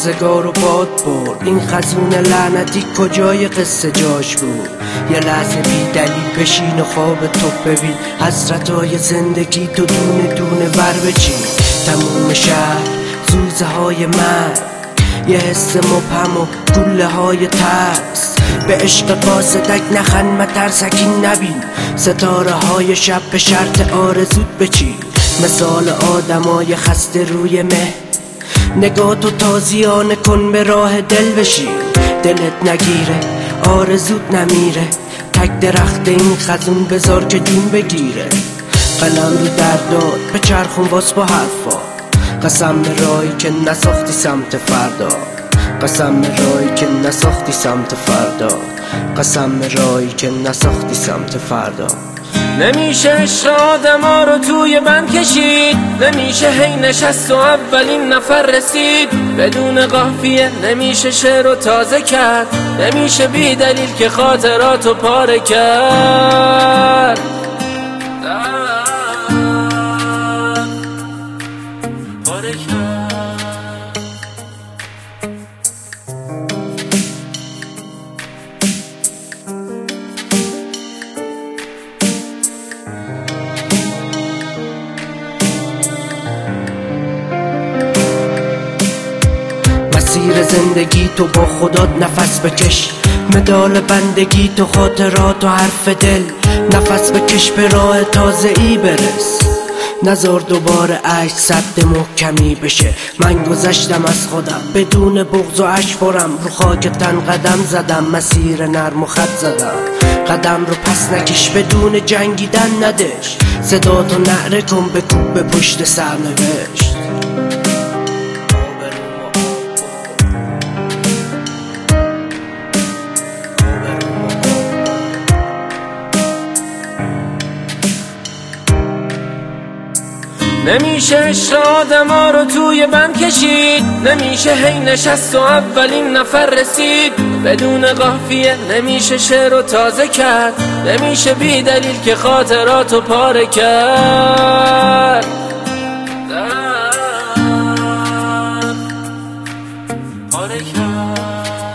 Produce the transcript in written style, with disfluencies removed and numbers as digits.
روزگار و باد برد. این خزون لعنتی کجای قصه جاش بود؟ یه لحظه بی دلیل بشین و خواب تو ببین، حسرتای زندگی تو دونه دونه بر بچین. تموم شهر زوزه های مرگ، یه حس مبهم و گله های ترس. به عشق قاصدک نخند مترسکین نبین، ستاره های شب به شرط آرزود بچین. مثال آدمای خسته روی مه، نگاه تو تازیانه کن به راه دل بشین. دلت نگیره آرزود نمیره، تک درخت این خزون بذار که جون بگیره. قلم رو در داد به چرخون واس با حرفا، قسم به رایی که نساختی سمت فردا. قسم به رایی که نساختی سمت فردا. قسم به رایی که نساختی سمت فردا. نمیشه عشق آدما رو توی بند کشید، نمیشه هی نشست و اولین نفر رسید. بدون قافیه نمیشه شعر رو تازه کرد، نمیشه بی دلیل که خاطراتو پاره کرد. پاره کرد. مسیر زندگی تو با خودت نفس بکش، مدال بندگی تو خاطرات و حرف دل. نفس بکش به راه تازه ای برس، نذار دوباره عشق سد محکمی بشه. من گذشتم از خودم بدون بغض و اشپرم، رو خاک تن قدم زدم، مسیر نرم و خط زدم. قدم رو پس نکش بدون جنگیدن ندش، صداتو نعره کن بکوب به پشت سرنوشت. نمیشه عشق آدما رو توی بند کشید، نمیشه هی نشست و اولین نفر رسید. بدون قافیه نمیشه شعر رو تازه کرد، نمیشه بی دلیل که خاطراتو پاره کرد. پاره کرد.